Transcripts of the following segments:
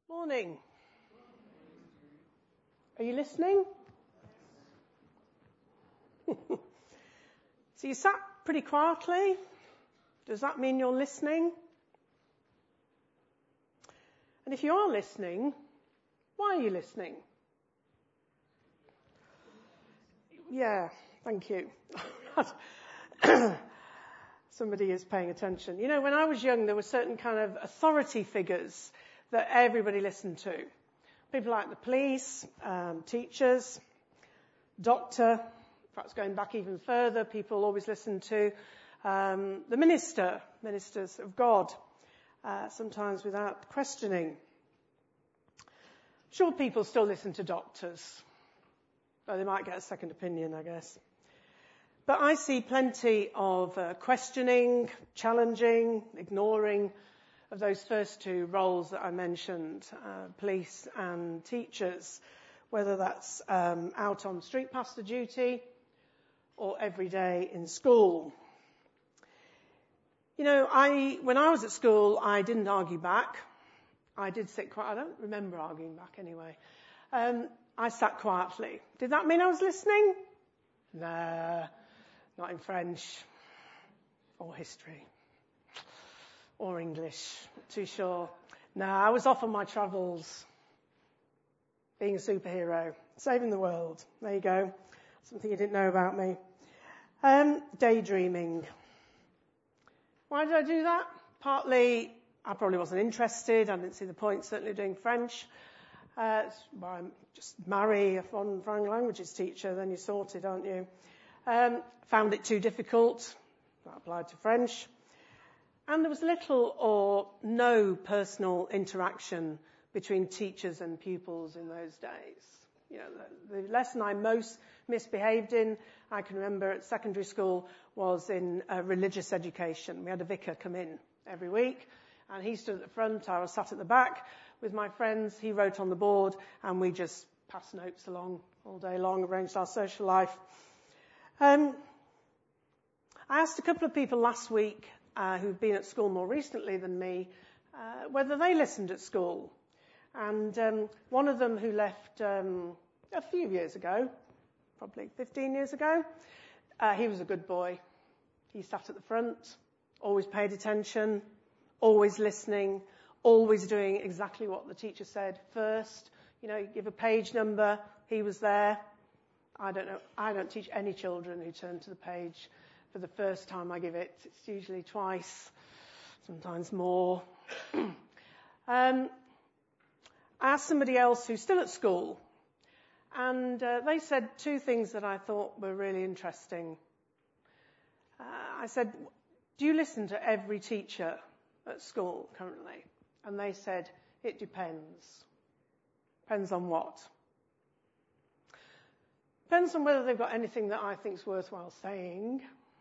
Morning. Are you listening? So you sat pretty quietly. Does that mean you're listening? And if you are listening, why are you listening? Yeah, thank you. Somebody is paying attention. You know, when I was young, there were certain kind of authority figures that everybody listened to. People like the police, teachers, doctor, perhaps going back even further, people always listened to the ministers of God, sometimes without questioning. Sure, people still listen to doctors, though they might get a second opinion, I guess. But I see plenty of questioning, challenging, ignoring of those first two roles that I mentioned, police and teachers, whether that's out on street pastor duty or every day in school. You know, when I was at school, I didn't argue back. I did sit quiet. I don't remember arguing back anyway. I sat quietly. Did that mean I was listening? Nah, not in French or history. Or English, not too sure. No, I was off on my travels, being a superhero, saving the world. There you go. Something you didn't know about me. Daydreaming. Why did I do that? Partly, I probably wasn't interested. I didn't see the point, certainly, of doing French. Just marry a foreign languages teacher, then you're sorted, aren't you? Found it too difficult. That applied to French. And there was little or no personal interaction between teachers and pupils in those days. You know, the lesson I most misbehaved in, I can remember at secondary school, was in religious education. We had a vicar come in every week, and he stood at the front. I was sat at the back with my friends. He wrote on the board, and we just passed notes along all day long, arranged our social life. I asked a couple of people last week who've been at school more recently than me, whether they listened at school. And one of them who left a few years ago, probably 15 years ago, he was a good boy. He sat at the front, always paid attention, always listening, always doing exactly what the teacher said first. You know, you give a page number, he was there. I don't teach any children who turn to the page for the first time I give it. It's usually twice, sometimes more. I asked somebody else who's still at school, and they said two things that I thought were really interesting. I said, do you listen to every teacher at school currently? And they said, it depends. Depends on what? Depends on whether they've got anything that I think is worthwhile saying.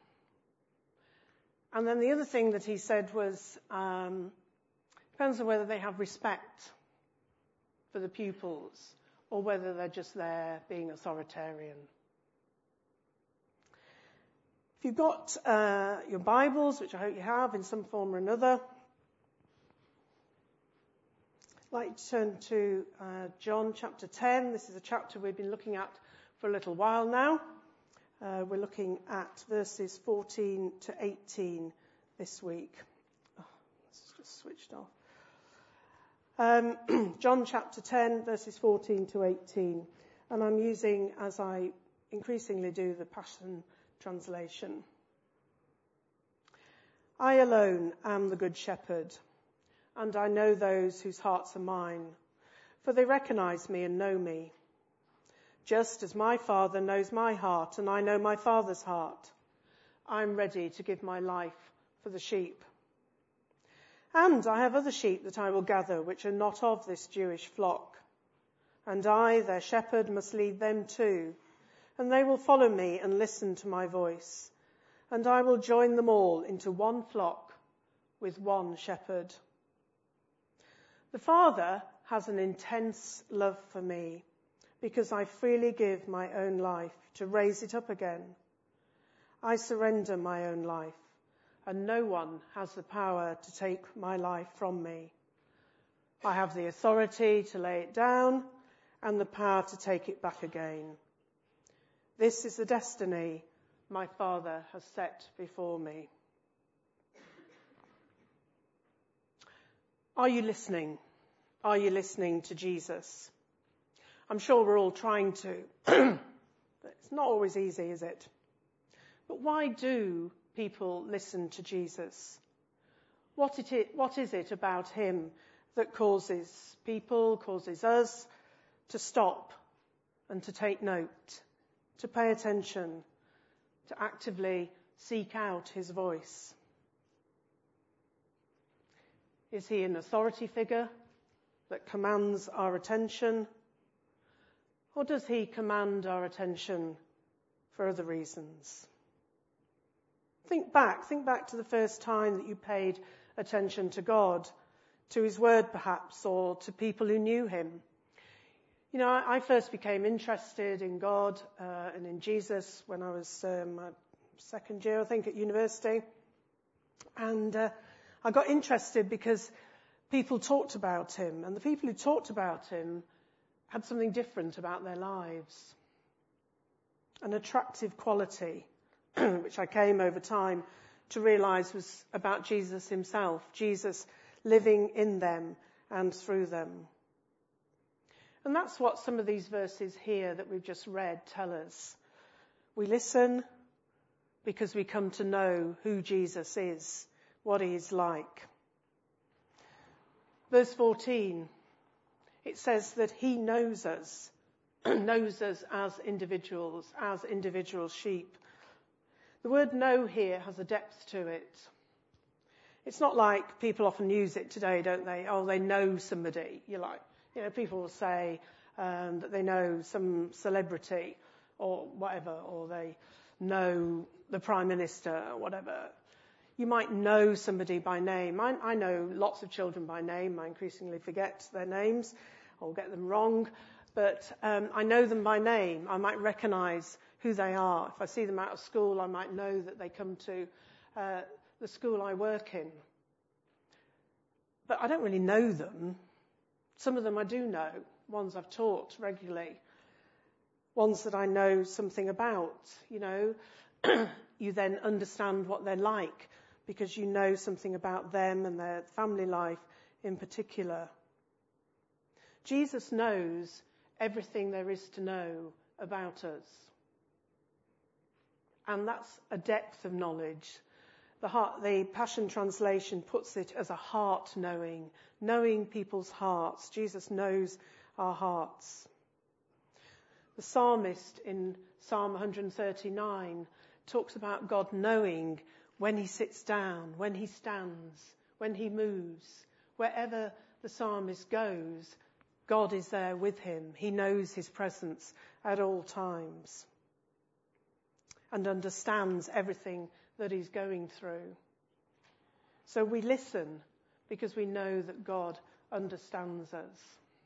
And then the other thing that he said was, depends on whether they have respect for the pupils or whether they're just there being authoritarian. If you've got your Bibles, which I hope you have in some form or another, I'd like to turn to John chapter 10. This is a chapter we've been looking at for a little while now. We're looking at verses 14 to 18 this week. Oh, it's just switched off. John chapter 10, verses 14 to 18. And I'm using, as I increasingly do, the Passion Translation. I alone am the Good Shepherd, and I know those whose hearts are mine, for they recognize me and know me. Just as my Father knows my heart, and I know my Father's heart, I'm ready to give my life for the sheep. And I have other sheep that I will gather, which are not of this Jewish flock. And I, their shepherd, must lead them too, and they will follow me and listen to my voice. And I will join them all into one flock with one shepherd. The Father has an intense love for me, because I freely give my own life to raise it up again. I surrender my own life, and no one has the power to take my life from me. I have the authority to lay it down and the power to take it back again. This is the destiny my Father has set before me. Are you listening? Are you listening to Jesus? I'm sure we're all trying to. But it's not always easy, is it? But why do people listen to Jesus? What is it about him that causes us to stop and to take note, to pay attention, to actively seek out his voice? Is he an authority figure that commands our attention? Or does he command our attention for other reasons? Think back to the first time that you paid attention to God, to his word perhaps, or to people who knew him. You know, I first became interested in God and in Jesus when I was my second year, I think, at university. And I got interested because people talked about him, and the people who talked about him had something different about their lives. An attractive quality, which I came over time to realise was about Jesus himself, Jesus living in them and through them. And that's what some of these verses here that we've just read tell us. We listen because we come to know who Jesus is, what he is like. Verse 14, it says that he knows us as individual sheep. The word know here has a depth to it. It's not like people often use it today, don't they? Oh, they know somebody. People will say that they know some celebrity or whatever, or they know the Prime Minister or whatever. You might know somebody by name. I know lots of children by name. I increasingly forget their names or get them wrong. But I know them by name. I might recognise who they are. If I see them out of school, I might know that they come to the school I work in. But I don't really know them. Some of them I do know. Ones I've taught regularly. Ones that I know something about. You then understand what they're like because you know something about them and their family life in particular. Jesus knows everything there is to know about us. And that's a depth of knowledge. The Passion Translation puts it as a heart knowing people's hearts. Jesus knows our hearts. The psalmist in Psalm 139 talks about God knowing when he sits down, when he stands, when he moves. Wherever the psalmist goes, God is there with him. He knows his presence at all times and understands everything that he's going through. So we listen because we know that God understands us.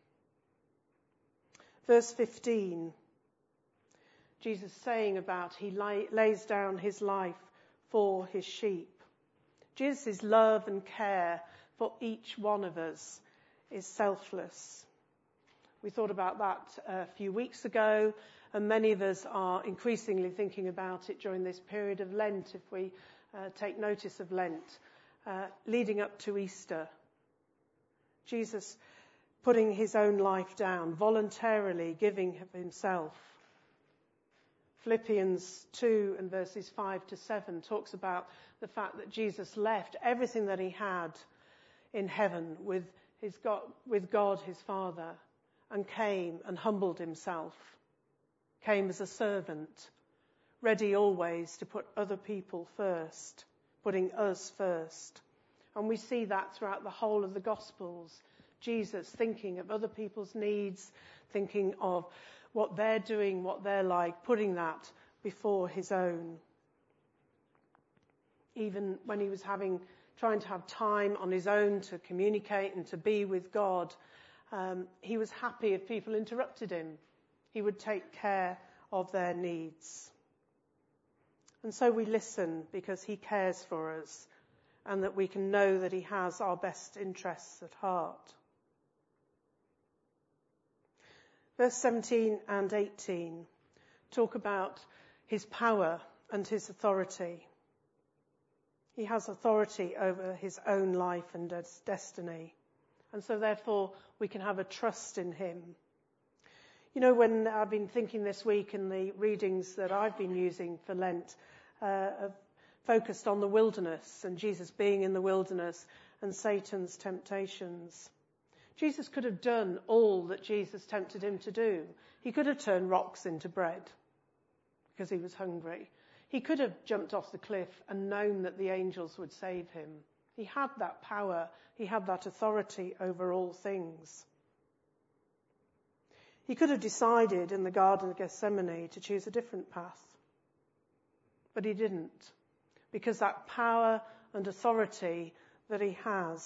Verse 15, Jesus saying about he lays down his life for his sheep. Jesus' love and care for each one of us is selfless. We thought about that a few weeks ago, and many of us are increasingly thinking about it during this period of Lent, if we take notice of Lent, leading up to Easter. Jesus putting his own life down, voluntarily giving of himself. Philippians 2 and verses 5 to 7 talks about the fact that Jesus left everything that he had in heaven with God his Father, and came and humbled himself, came as a servant, ready always to put other people first, putting us first. And we see that throughout the whole of the Gospels. Jesus thinking of other people's needs, thinking of what they're doing, what they're like, putting that before his own. Even when he was trying to have time on his own to communicate and to be with God, he was happy if people interrupted him. He would take care of their needs. And so we listen because he cares for us and that we can know that he has our best interests at heart. Verse 17 and 18 talk about his power and his authority. He has authority over his own life and destiny. And so therefore we can have a trust in him. You know, when I've been thinking this week in the readings that I've been using for Lent, have focused on the wilderness and Jesus being in the wilderness and Satan's temptations. Jesus could have done all that Jesus tempted him to do. He could have turned rocks into bread because he was hungry. He could have jumped off the cliff and known that the angels would save him. He had that power. He had that authority over all things. He could have decided in the Garden of Gethsemane to choose a different path. But he didn't, because that power and authority that he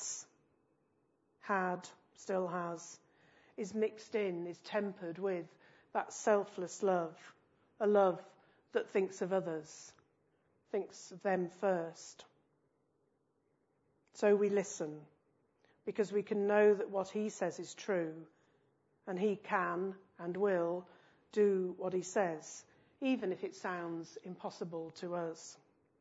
still has, is mixed in, is tempered with that selfless love, a love that thinks of others, thinks of them first. So we listen, because we can know that what he says is true, and he can and will do what he says, even if it sounds impossible to us.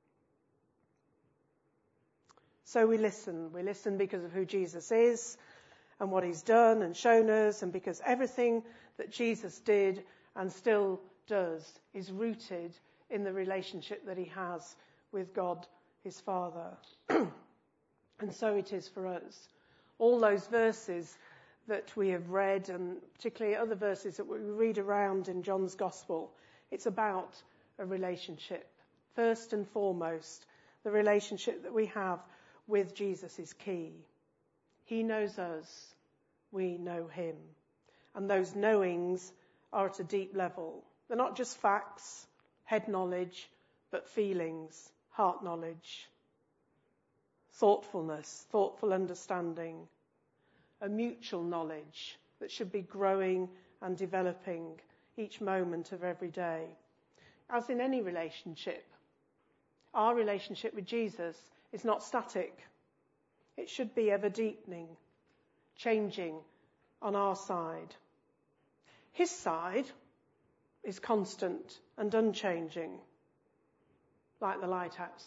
So we listen. We listen because of who Jesus is and what he's done and shown us, and because everything that Jesus did and still does is rooted in the relationship that he has with God, his Father. And so it is for us. All those verses that we have read, and particularly other verses that we read around in John's Gospel, it's about a relationship. First and foremost, the relationship that we have with Jesus is key. He knows us, we know him. And those knowings are at a deep level. They're not just facts, head knowledge, but feelings, heart knowledge, thoughtfulness, thoughtful understanding, a mutual knowledge that should be growing and developing each moment of every day. As in any relationship, our relationship with Jesus is not static. It should be ever deepening, changing on our side. His side is constant and unchanging, like the lighthouse.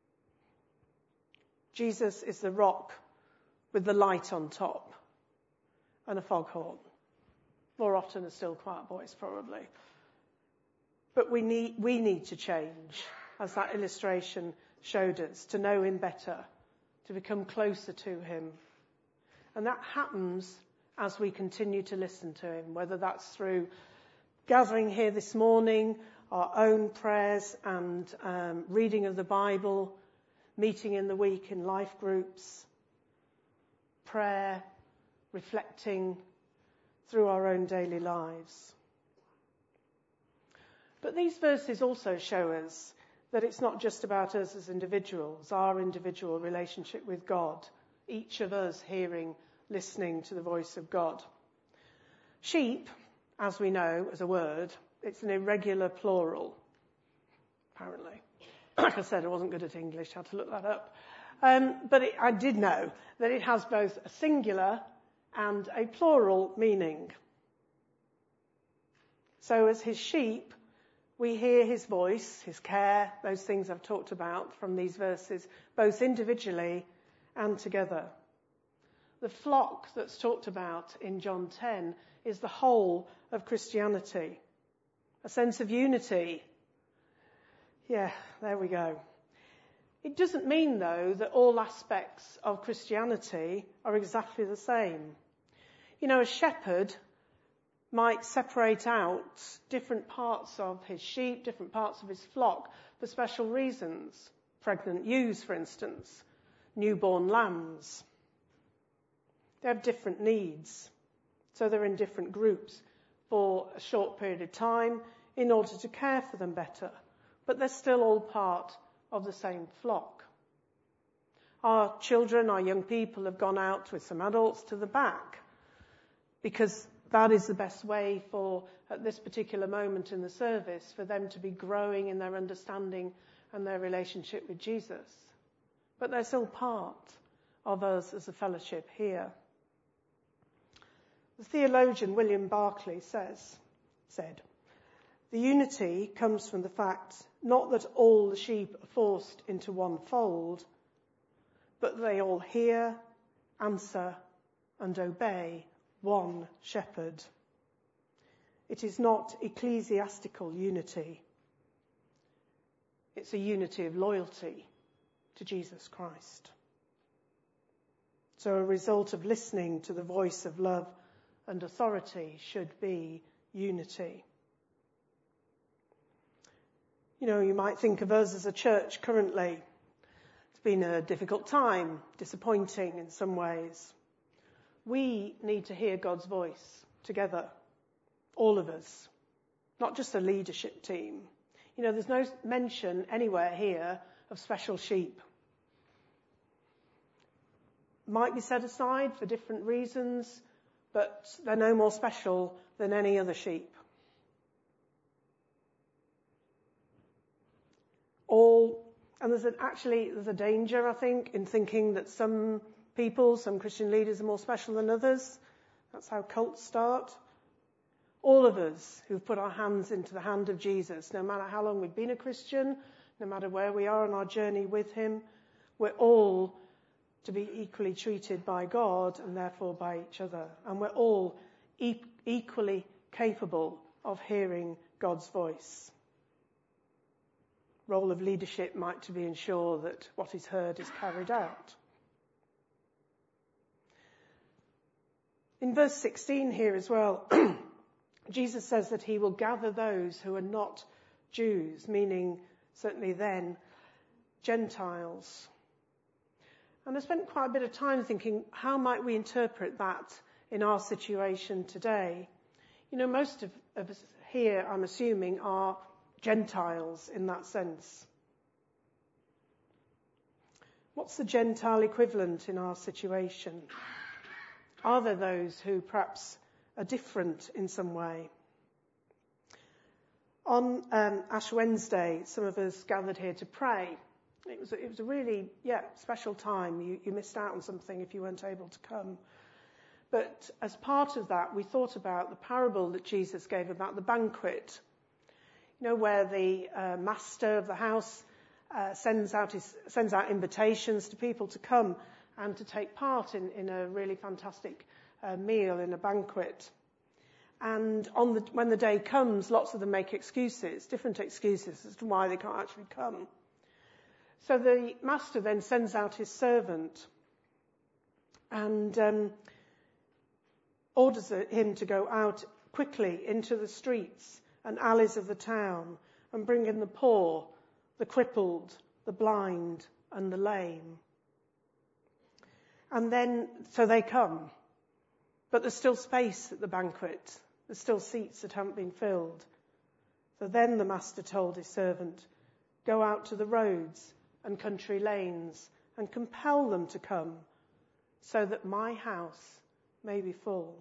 Jesus is the rock with the light on top and a foghorn. More often a still quiet voice, probably. But we need to change, as that illustration showed us, to know him better, to become closer to him. And that happens as we continue to listen to him, whether that's through gathering here this morning, our own prayers and reading of the Bible, meeting in the week in life groups, prayer, reflecting through our own daily lives. But these verses also show us that it's not just about us as individuals, our individual relationship with God, each of us hearing, listening to the voice of God. Sheep, as we know as a word, it's an irregular plural, apparently. Like I said, I wasn't good at English, I had to look that up. But I did know that it has both a singular and a plural meaning. So as his sheep, we hear his voice, his care, those things I've talked about from these verses, both individually and together. The flock that's talked about in John 10 is the whole of Christianity. A sense of unity. Yeah, there we go. It doesn't mean, though, that all aspects of Christianity are exactly the same. You know, a shepherd might separate out different parts of his sheep, different parts of his flock for special reasons. Pregnant ewes, for instance, newborn lambs. They have different needs, so they're in different groups for a short period of time in order to care for them better. But they're still all part of the same flock. Our children, our young people have gone out with some adults to the back because that is the best way for, at this particular moment in the service, for them to be growing in their understanding and their relationship with Jesus. But they're still part of us as a fellowship here. The theologian William Barclay said, "The unity comes from the fact not that all the sheep are forced into one fold, but they all hear, answer, and obey one shepherd. It is not ecclesiastical unity. It's a unity of loyalty to Jesus Christ." So a result of listening to the voice of love and authority should be unity. You might think of us as a church currently. It's been a difficult time, disappointing in some ways. We need to hear God's voice together, all of us, not just the leadership team. There's no mention anywhere here of special sheep. Might be set aside for different reasons, but they're no more special than any other sheep. And there's a danger, I think, in thinking that some Christian leaders are more special than others. That's how cults start. All of us who've put our hands into the hand of Jesus, no matter how long we've been a Christian, no matter where we are on our journey with him, we're all to be equally treated by God and therefore by each other. And we're all equally capable of hearing God's voice. Role of leadership might to be ensure that what is heard is carried out. In verse 16 here as well, Jesus says that he will gather those who are not Jews, meaning certainly then Gentiles. And I spent quite a bit of time thinking, how might we interpret that in our situation today? Most of us here, I'm assuming, are Gentiles in that sense. What's the Gentile equivalent in our situation? Are there those who perhaps are different in some way? On Ash Wednesday, some of us gathered here to pray. It was a really, special time. You missed out on something if you weren't able to come. But as part of that, we thought about the parable that Jesus gave about the banquet. Where the master of the house sends out invitations to people to come and to take part in a really fantastic meal, in a banquet. And when the day comes, lots of them make different excuses as to why they can't actually come. So the master then sends out his servant and orders him to go out quickly into the streets and alleys of the town and bring in the poor, the crippled, the blind, and the lame. And then, so they come. But there's still space at the banquet. There's still seats that haven't been filled. So then the master told his servant, "Go out to the roads and country lanes and compel them to come, so that my house may be full."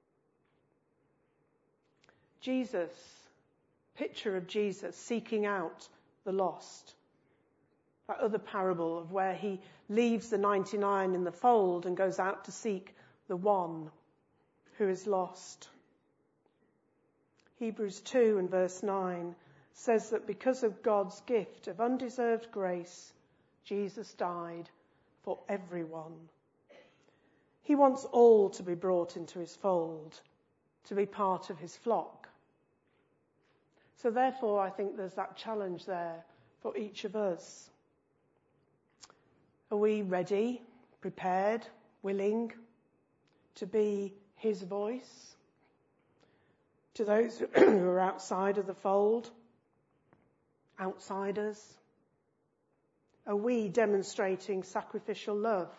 Picture of Jesus seeking out the lost. That other parable of where he leaves the 99 in the fold and goes out to seek the one who is lost. Hebrews 2 and verse 9 says that because of God's gift of undeserved grace, Jesus died for everyone. He wants all to be brought into his fold, to be part of his flock. So therefore, I think there's that challenge there for each of us. Are we ready, prepared, willing to be his voice to those who are outside of the fold, outsiders? Are we demonstrating sacrificial love?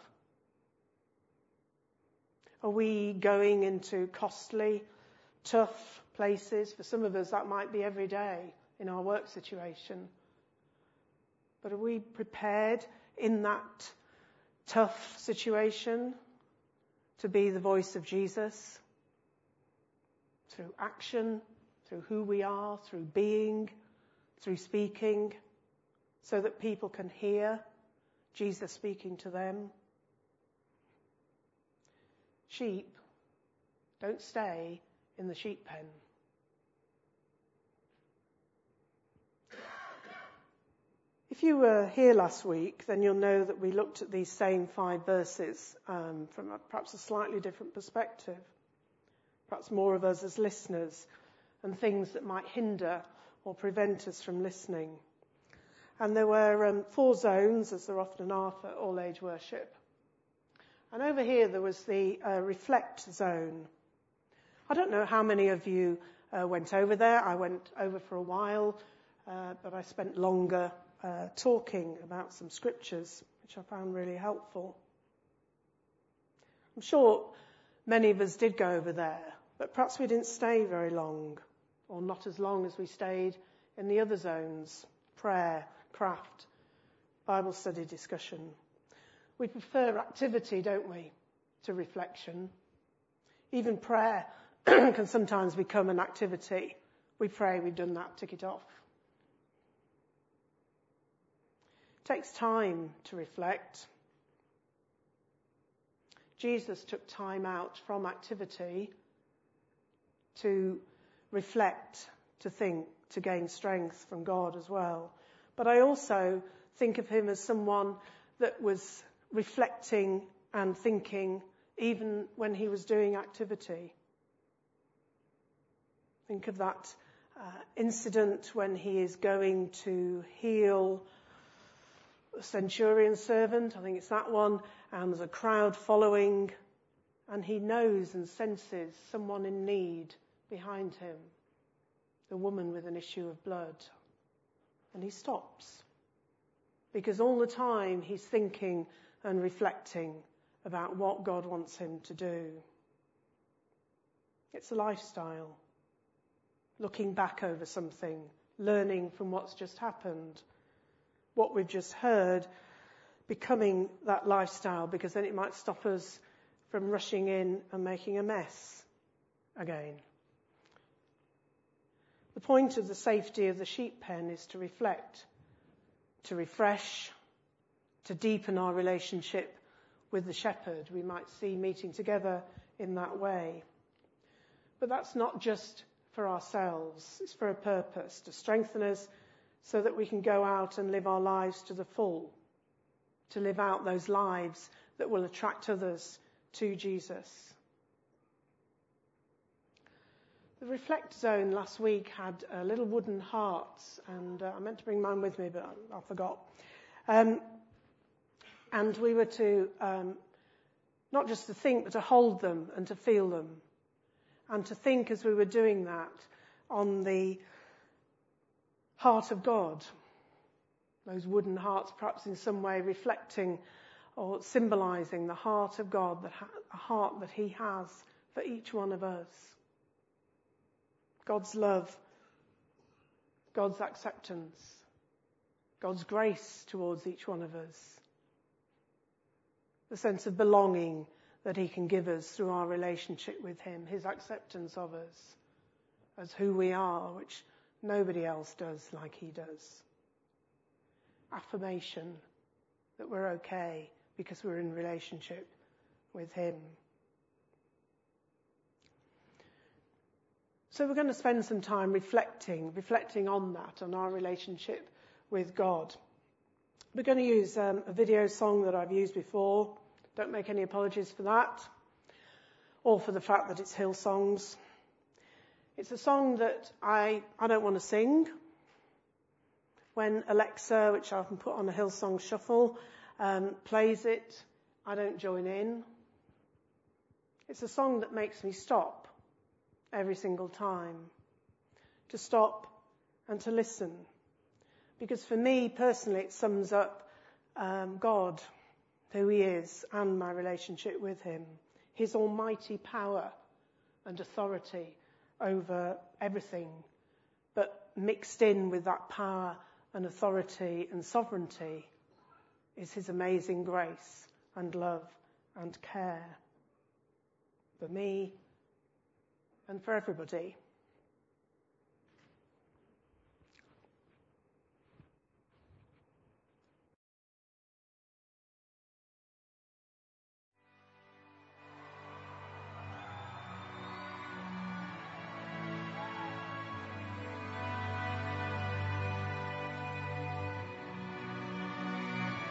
Are we going into costly, tough places? For some of us, that might be every day in our work situation. But are we prepared in that tough situation to be the voice of Jesus? Through action, through who we are, through being, through speaking, so that people can hear Jesus speaking to them. Sheep Don't stay in the sheep pen. If you were here last week, then you'll know that we looked at these same 5 verses from perhaps a slightly different perspective. Perhaps more of us as listeners and things that might hinder or prevent us from listening. And there were 4 zones, as there often are for all-age worship. And over here there was the reflect zone. I don't know how many of you went over there. I went over for a while, but I spent longer talking about some scriptures, which I found really helpful. I'm sure many of us did go over there, but perhaps we didn't stay very long, or not as long as we stayed in the other zones: prayer, craft, Bible study, discussion. We prefer activity, don't we, to reflection. Even prayer can sometimes become an activity. We pray, we've done that, tick it off. It takes time to reflect. Jesus took time out from activity to reflect, to think, to gain strength from God as well. But I also think of him as someone that was reflecting and thinking even when he was doing activity. Think of that incident when he is going to heal a centurion servant, I think it's that one, and there's a crowd following, and he knows and senses someone in need behind him, the woman with an issue of blood. And he stops, because all the time he's thinking and reflecting about what God wants him to do. It's a lifestyle. Looking back over something, learning from what's just happened, what we've just heard, becoming that lifestyle, because then it might stop us from rushing in and making a mess again. The point of the safety of the sheep pen is to reflect, to refresh, to deepen our relationship with the shepherd. We might see meeting together in that way. But that's not just for ourselves. It's for a purpose, to strengthen us so that we can go out and live our lives to the full, to live out those lives that will attract others to Jesus. The Reflect Zone last week had little wooden hearts, and I meant to bring mine with me, but I forgot. And we were to, not just to think, but to hold them and to feel them. And to think as we were doing that on the heart of God. Those wooden hearts perhaps in some way reflecting or symbolising the heart of God, a heart that he has for each one of us. God's love, God's acceptance, God's grace towards each one of us. The sense of belonging that he can give us through our relationship with him, his acceptance of us as who we are, which nobody else does like he does. Affirmation that we're okay because we're in relationship with him. So we're going to spend some time reflecting on that, on our relationship with God. We're going to use a video song that I've used before. Don't make any apologies for that, or for the fact that it's Hillsongs. It's a song that I don't want to sing. When Alexa, which I often put on a Hillsong shuffle, plays it, I don't join in. It's a song that makes me stop every single time. To stop and to listen. Because for me personally it sums up God, who he is, and my relationship with him. His almighty power and authority over everything, but mixed in with that power and authority and sovereignty is his amazing grace and love and care for me and for everybody.